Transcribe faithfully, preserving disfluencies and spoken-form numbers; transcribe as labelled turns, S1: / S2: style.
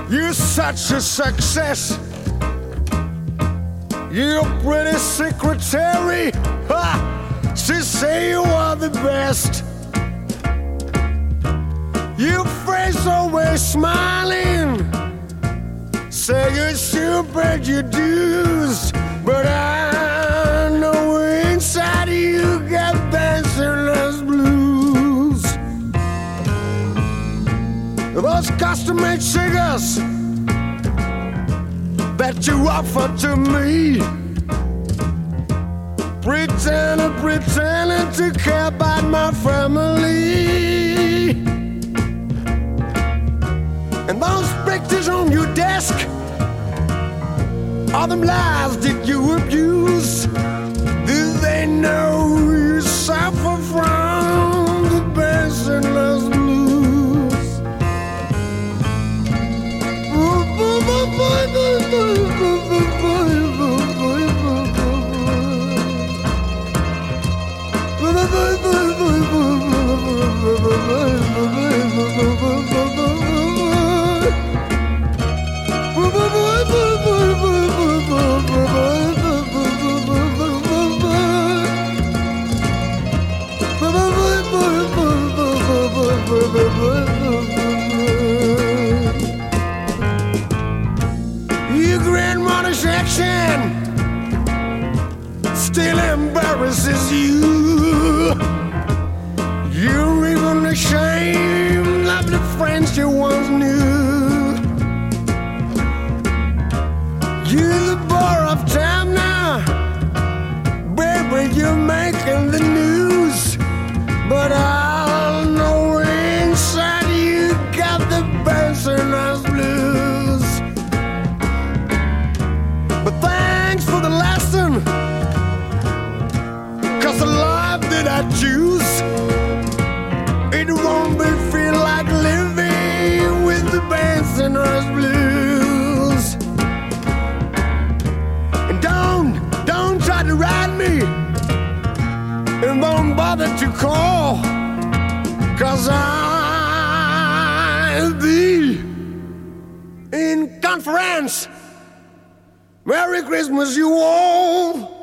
S1: You're such a success. You're a pretty secretary. Ha! She say you are the best. Your face always smiling. Say you're super reduced, but I know inside you got bachelor's blues. Those custom-made cigars that you offer to me, pretending, pretending to care about my family. And those pictures on your desk, all them lies that you abuse, do they know you suffer from the bachelor's blues? Your grandmother's accent still embarrasses you. You're even ashamed of the friends you once knew. You're the bore of time now, baby, you're making the news. But I know inside you got the bachelor's blues. But thanks for the lesson, 'cause the life that I choose, it won't be feel like living with the bachelor's blues. And don't, don't try to ride me, and don't bother to call, 'cause I'll be in conference. Merry Christmas, you all.